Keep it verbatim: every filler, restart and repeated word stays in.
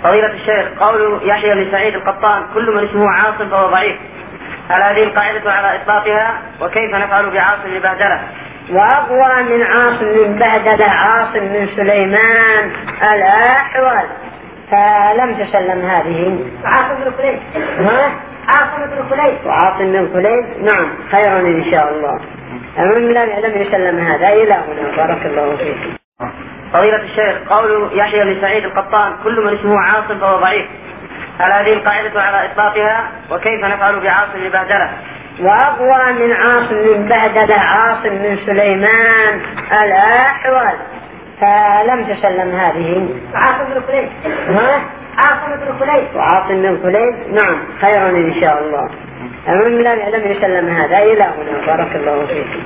فضيلة الشيخ، قول يحيى بن سعيد القطان كل من اسمه عاصم فهو ضعيف، هل هذه القاعدة على إطلاقها؟ وكيف نفعل بعاصم بن بهدلة؟ وأقوى من عاصم بن بهدلة عاصم من سليمان الأحول، فلم تسلم هذه. عاصم بن كليب. ها؟ عاصم بن كليب. وعاصم بن كليب، نعم، خيرا إن شاء الله. لم لم يسلم هذا إلى هنا، بارك الله فيك. فضيلة الشيخ، قول يحيى بن سعيد القطان كل من اسمه عاصم فهو ضعيف، هل هذه القاعدة على إطلاقها؟ وكيف نفعل بعاصم بن بهدلة؟ وأقوى من عاصم بن بهدلة عاصم من سليمان الأحول، فلم تسلم هذه. عاصم بن كليب. ها؟ عاصم بن كليب. وعاصم بن كليب، نعم، خيرا إن شاء الله. لم لم يسلم هذا إلى هنا، بارك الله فيك.